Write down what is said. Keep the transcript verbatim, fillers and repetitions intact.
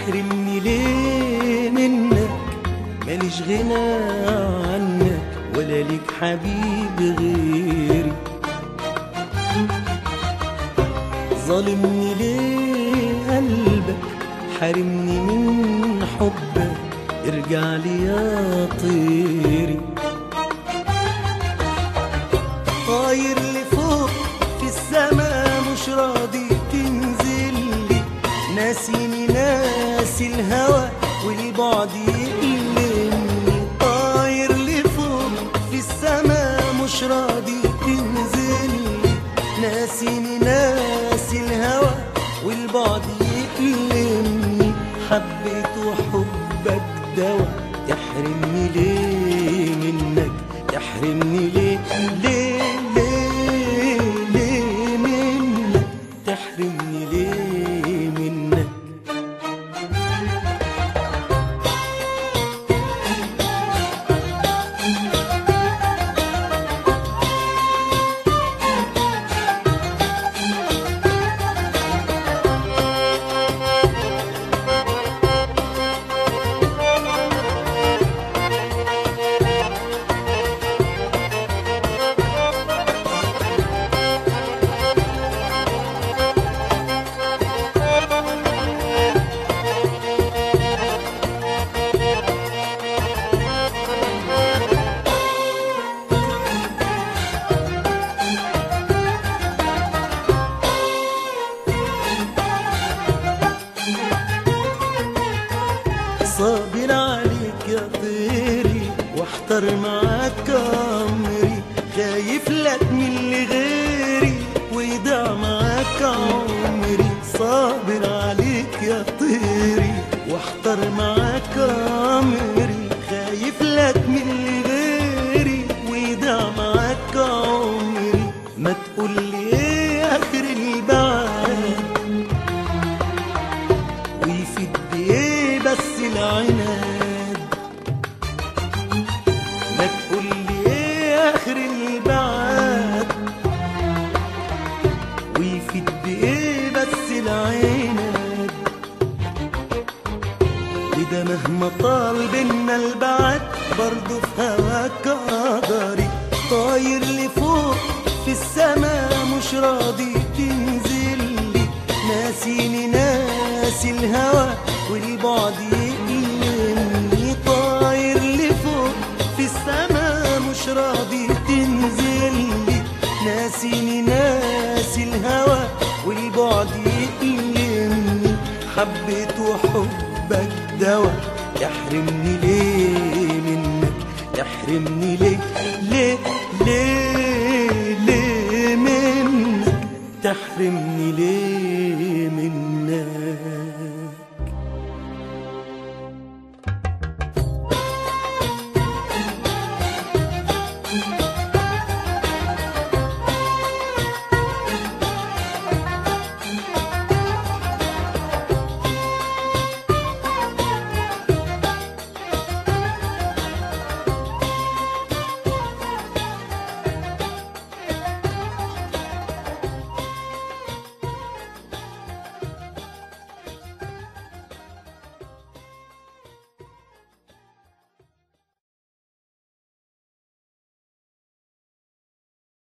تحرمني ليه منك؟ ماليش غنى عنك ولا ليك حبيب غيري. ظالمني ليه قلبك؟ حارمني من حبك، ارجع لي يا طيري. طاير لفوق في السما مش راضي تنزل لي، ناسيني ناسي الهوى والبعد يقلمني. طاير لفوق في السما مش راضي تنزل لي، ناسيني ناسي الهوى والبعد يقلمني. حبيت وحبك دوا، تحرمني ليه منك؟ تحرمني ليه ليه ليه ليه منك؟ تحرمني ليه منك؟ صابر عليك يا طيري واحتر معاك عمري، خايف لك من اللي غيري ويضيع معاك عمري. صابر عليك يا طيري واحتر معاك عمري، خايف لك من اللي غيري ويضيع معاك عمري. ما تقولي ايه اخر البعد ويفيد بايه بس العناد؟ ما تقولي ايه اخر البعد ويفيد بايه بس العناد؟ وده مهما طال بينا البعد برضه في هواك قدري. طاير لفوق في السما مش راضي تنزل لي، ناسيني ناسي الهوى والبعد يقلمني. طاير لفوق في السما مش راضي تنزل لي، ناسيني ناسي الهوى والبعد يقلمني. حبيت وحبك دوا، تحرمني ليه منك؟ تحرمني ليه ليه ليه ليه منك؟ تحرمني ليه؟